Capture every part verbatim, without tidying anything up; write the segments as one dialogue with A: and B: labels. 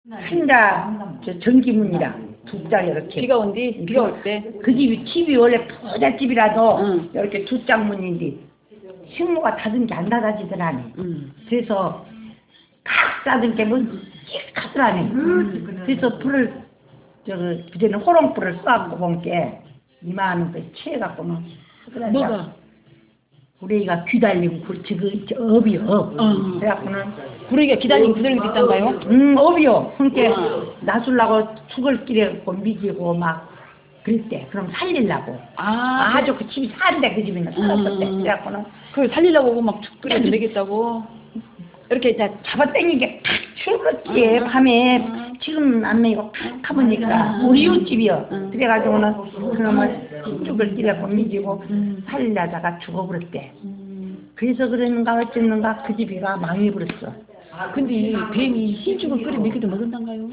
A: 한자 저 전기문이랑 두 장 이렇게.
B: 비가 온디? 비가 올 때?
A: 그 집이 집이 원래 부잣집이라도
B: 응.
A: 이렇게 두 장 문인데 식모가 닫은 게 안 닫아지더라니.
B: 응.
A: 그래서 탁 닫은 게뭐 찌익하더라니. 음. 그래서 불을 저기 그전에 호롱불을 쏴갖고 본 게 이만한 거 취해갖고는 하더라니.
B: 뭐가?
A: 우리 애가 귀달리고 그렇지 그 업이요 업.
B: 어.
A: 그래갖고는
B: 구르기가 기다린 구더기도 있단가요?
A: 음 업이요. 그러니까
B: 어.
A: 놔주려고 죽을 길에 미지고 막 그랬대. 그럼 살리려고.
B: 아,
A: 아주 그 집이 사는데 그 집이는 살았었대.
B: 음.
A: 그래갖고는
B: 그걸 살리려고 막 끓여 내겠다고.
A: 이렇게 이제 잡아당기게 탁 치워버렸지.
B: 음.
A: 밤에
B: 음.
A: 지금 안 먹이고 탁 하보니까
B: 음.
A: 우리 이웃집이요.
B: 음.
A: 그래가지고는 그놈을 죽을 길에 미지고
B: 음.
A: 살리려다가 죽어버렸대.
B: 음.
A: 그래서 그랬는가 어쨌는가 그 집이가 망해버렸어.
B: 근데 이 뱀이 흰죽을 끓여 먹이도 먹은단가요?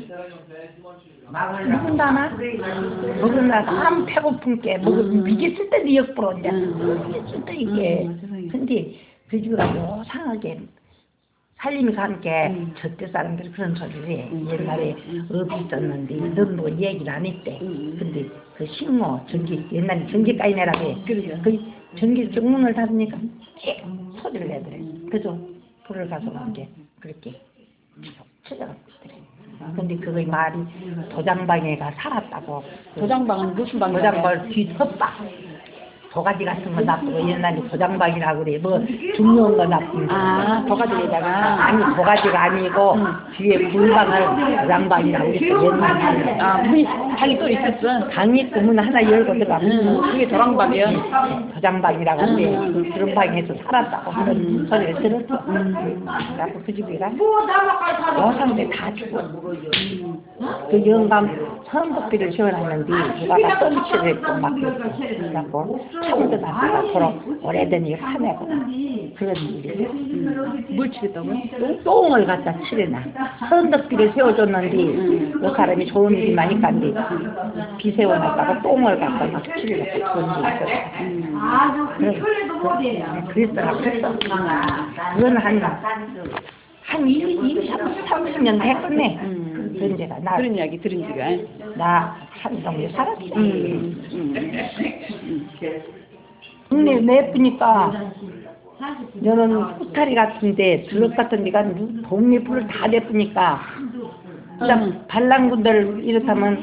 A: 먹은다나? 먹은다. 사람 배고픈 게 먹으면 미겠을 때도 역부러 이제
B: 음.
A: 미겠을 때 이게.
B: 음, 세상에.
A: 근데 그 집이가 요상하게 살림이 가는 게
B: 음.
A: 저때 사람들이 그런 소리를 해.
B: 음.
A: 옛날에 업이 있었는데 넌 뭐 얘기를 안 했대.
B: 음.
A: 근데 그 식모 전기 옛날에 전기가이네라고 해.
B: 그러죠.
A: 그 전기 정문을 닫으니까 씩 소리를 내더래. 그래서 불을 가서 이제 그렇게 찾아갔더래. 근데 그거 말이 도장방에가 살았다고.
B: 도장방은 무슨 방이야?
A: 도장방 뒤 텃방. 도가지 같은 거 놔두고 옛날에 도장방이라고 그래. 뭐 중요한 거 놔두고.
B: 아, 도가지에다가.
A: 아니 도가지가 아니고
B: 응.
A: 뒤에 물방을 도장방이라고 그랬어. 옛날에.
B: 아, 문이 방이 또 있었어.
A: 방이 있고 문 하나 열고 들어가면
B: 응, 그게 도랑방이야.
A: 도장방이라고 그래.
B: 응.
A: 그런 방에서 살았다고 그런
B: 응.
A: 소리를 들었어. 그래갖고 그 집이가 여상대 다 죽어. 그 영감 선급비를 세워놨는데 누가 다 썸치를 했고 막 그래갖고 차고도 놨다가 오래된 일 하냐고 그런 일이.
B: 뭘 치겠다고요?
A: 똥, 똥을 갖다 칠해놔. 선덕비를 세워줬는데 그 사람이 좋은 일이 많이 간데 비 세워놨다가 똥을 갖다 막 칠해놨고 그런 일이 있었어. 그래, 그, 그랬더라고 그랬어. 그건 한, 한 이십, 삼십 년 됐겠네.
B: 음.
A: 그런 데가 나,
B: 그런 이야기 들은 지가.
A: 나 한동네 살았지.
B: 음. 음.
A: 동네 내쁘니까 너는 후타리 같은데 들럭 같은 데가 동네 불을 다 내쁘니까 그다음
B: 음.
A: 반란군들 이렇다면